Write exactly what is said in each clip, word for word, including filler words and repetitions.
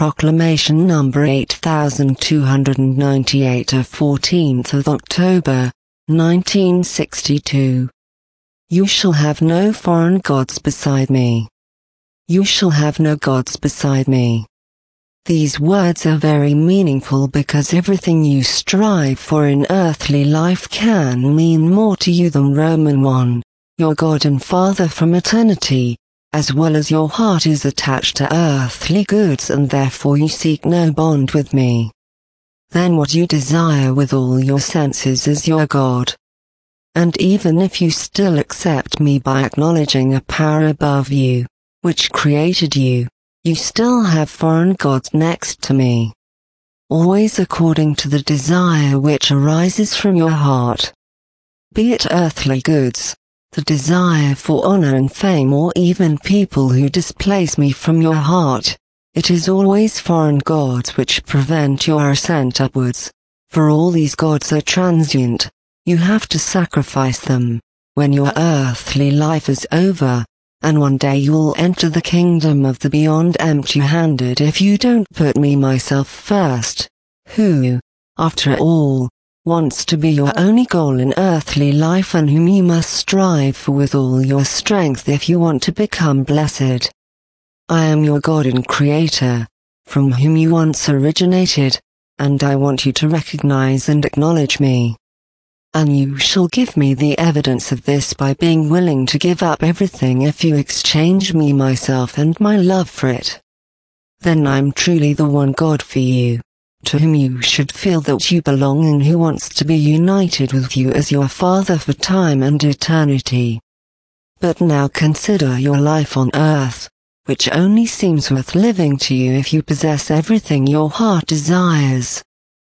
Proclamation number eight thousand two hundred ninety-eight of fourteenth of October, nineteen sixty-two. You shall have no foreign gods beside me. You shall have no gods beside me. These words are very meaningful because everything you strive for in earthly life can mean more to you than Roman one, your God and Father from eternity, as well as your heart is attached to earthly goods and therefore you seek no bond with me. Then what you desire with all your senses is your God. And even if you still accept me by acknowledging a power above you, which created you, you still have foreign gods next to me. Always according to the desire which arises from your heart. Be it earthly goods, the desire for honor and fame, or even people who displace me from your heart, it is always foreign gods which prevent your ascent upwards, for all these gods are transient. You have to sacrifice them, when your earthly life is over, and one day you will enter the kingdom of the beyond empty-handed if you don't put me myself first, who, after all, wants to be your only goal in earthly life and whom you must strive for with all your strength if you want to become blessed. I am your God and Creator, from whom you once originated, and I want you to recognize and acknowledge me. And you shall give me the evidence of this by being willing to give up everything if you exchange me myself and my love for it. Then I'm truly the one God for you, to whom you should feel that you belong and who wants to be united with you as your Father for time and eternity. But now consider your life on earth, which only seems worth living to you if you possess everything your heart desires.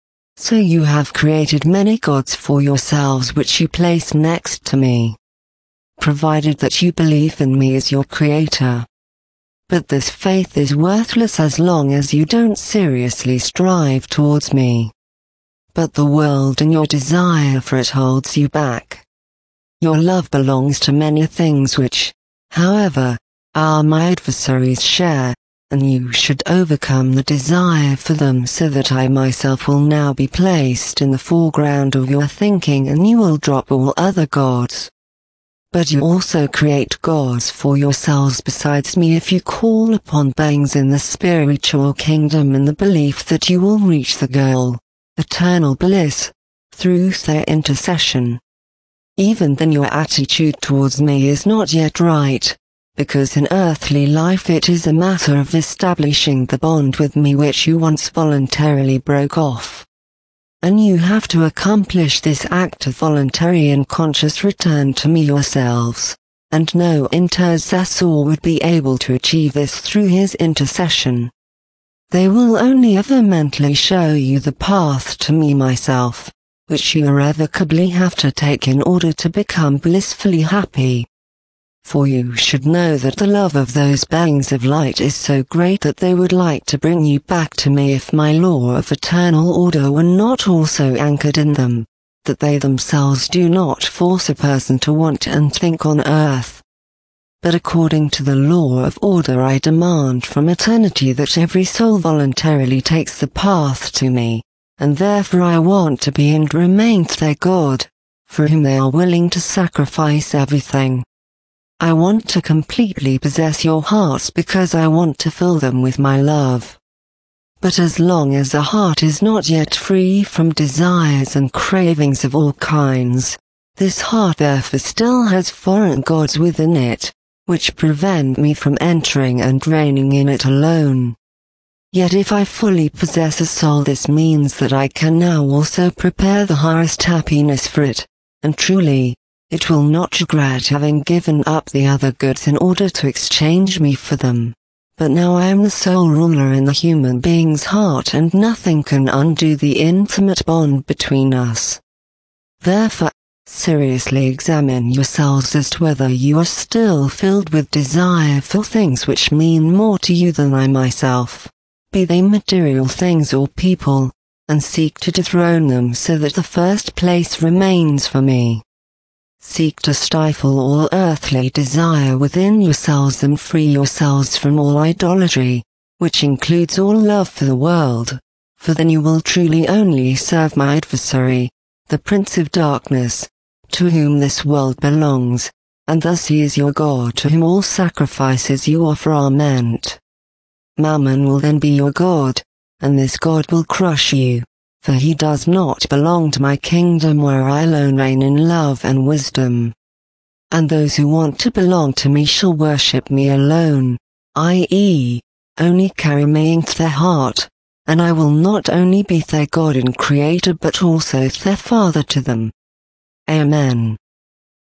So you have created many gods for yourselves which you place next to me, provided that you believe in me as your Creator. But this faith is worthless as long as you don't seriously strive towards me. But the world and your desire for it holds you back. Your love belongs to many things which, however, are my adversaries' share, and you should overcome the desire for them so that I myself will now be placed in the foreground of your thinking and you will drop all other gods. But you also create gods for yourselves besides me if you call upon beings in the spiritual kingdom in the belief that you will reach the goal, eternal bliss, through their intercession. Even then your attitude towards me is not yet right, because in earthly life it is a matter of establishing the bond with me which you once voluntarily broke off. And you have to accomplish this act of voluntary and conscious return to me yourselves, and no intercessor would be able to achieve this through his intercession. They will only ever mentally show you the path to me myself, which you irrevocably have to take in order to become blissfully happy. For you should know that the love of those beings of light is so great that they would like to bring you back to me if my law of eternal order were not also anchored in them, that they themselves do not force a person to want and think on earth. But according to the law of order I demand from eternity that every soul voluntarily takes the path to me, and therefore I want to be and remain their God, for whom they are willing to sacrifice everything. I want to completely possess your hearts because I want to fill them with my love. But as long as a heart is not yet free from desires and cravings of all kinds, this heart therefore still has foreign gods within it, which prevent me from entering and reigning in it alone. Yet if I fully possess a soul, this means that I can now also prepare the highest happiness for it, and truly, it will not regret having given up the other goods in order to exchange me for them. But now I am the sole ruler in the human being's heart and nothing can undo the intimate bond between us. Therefore, seriously examine yourselves as to whether you are still filled with desire for things which mean more to you than I myself, be they material things or people, and seek to dethrone them so that the first place remains for me. Seek to stifle all earthly desire within yourselves and free yourselves from all idolatry, which includes all love for the world, for then you will truly only serve my adversary, the Prince of Darkness, to whom this world belongs, and thus he is your God to whom all sacrifices you offer are meant. Mammon will then be your God, and this God will crush you, for he does not belong to my kingdom where I alone reign in love and wisdom. And those who want to belong to me shall worship me alone, that is, only carry me into their heart, and I will not only be their God and Creator but also their Father to them. Amen.